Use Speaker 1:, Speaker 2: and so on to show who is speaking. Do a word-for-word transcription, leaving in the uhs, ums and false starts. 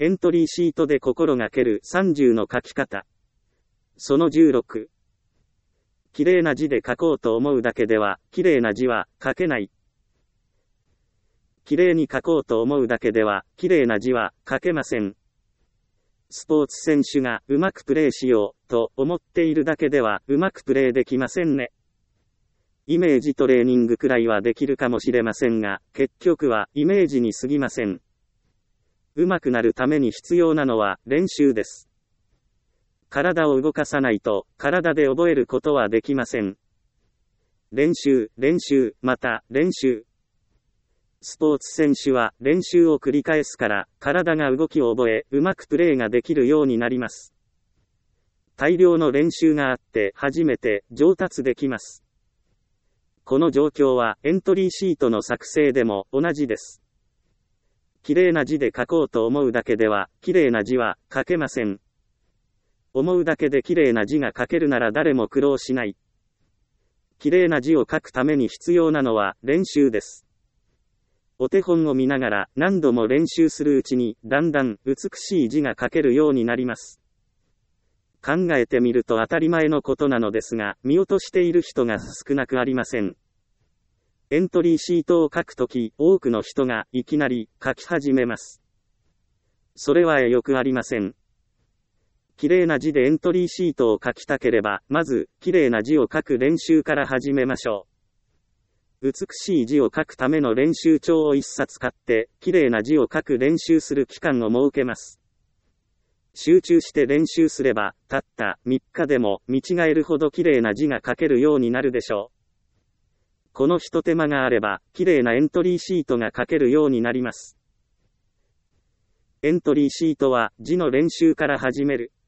Speaker 1: エントリーシートで心がけるさんじゅうの書き方。そのじゅうろく。綺麗な字で書こうと思うだけでは、綺麗な字は書けない。綺麗に書こうと思うだけでは、綺麗な字は書けません。スポーツ選手がうまくプレーしようと思っているだけではうまくプレーできませんね。イメージトレーニングくらいはできるかもしれませんが、結局はイメージに過ぎません。うまくなるために必要なのは練習です。体を動かさないと体で覚えることはできません。練習、練習、また練習。スポーツ選手は練習を繰り返すから体が動きを覚え、うまくプレーができるようになります。大量の練習があって初めて上達できます。この状況はエントリーシートの作成でも同じです。綺麗な字で書こうと思うだけでは綺麗な字は書けません。思うだけで綺麗な字が書けるなら誰も苦労しない。綺麗な字を書くために必要なのは練習です。お手本を見ながら何度も練習するうちにだんだん美しい字が書けるようになります。考えてみると当たり前のことなのですが、見落としている人が少なくありません。エントリーシートを書くとき、多くの人がいきなり書き始めます。それはよくありません。綺麗な字でエントリーシートを書きたければ、まず、綺麗な字を書く練習から始めましょう。美しい字を書くための練習帳を一冊買って、綺麗な字を書く練習する期間を設けます。集中して練習すれば、たったみっかでも見違えるほど綺麗な字が書けるようになるでしょう。この一手間があれば、綺麗なエントリーシートが書けるようになります。エントリーシートは字の練習から始める。